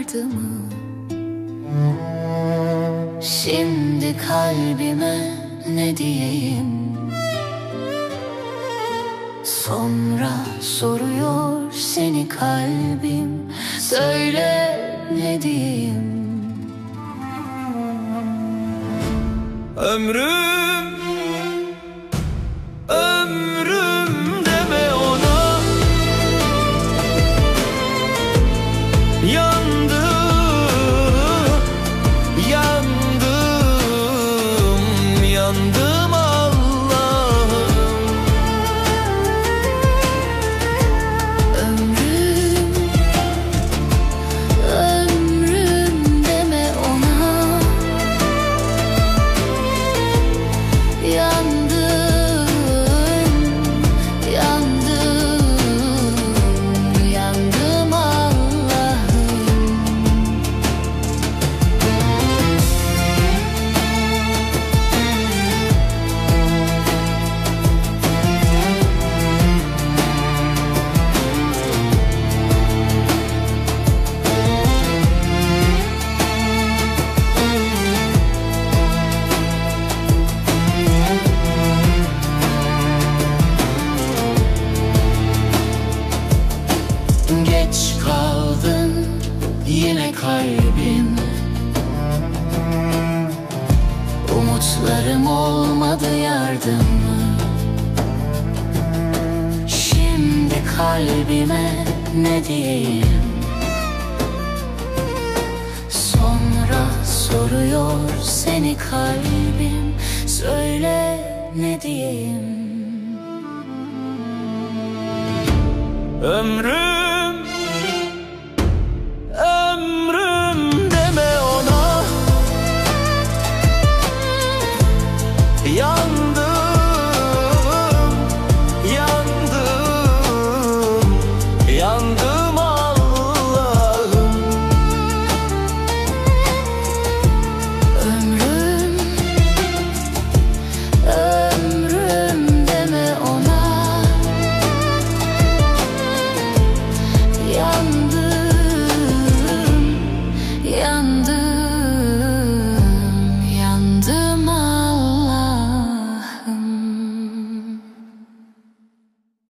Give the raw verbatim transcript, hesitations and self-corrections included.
vardı mı? Şimdi kalbime ne diyeyim? Sonra soruyor seni kalbim, söyle ne diyeyim? Ömrüm, ömrüm deme ona. Yandım, yandım, yandım Allah'ım. Ömrüm, ömrüm deme ona. Yandım, yandım, yandım Allah'ım. Geç kaldın yine kalbim, umutlarım olmadı yardımı. Şimdi kalbime ne diyeyim? Sonra soruyor seni kalbim, söyle ne diyeyim? Ömrüm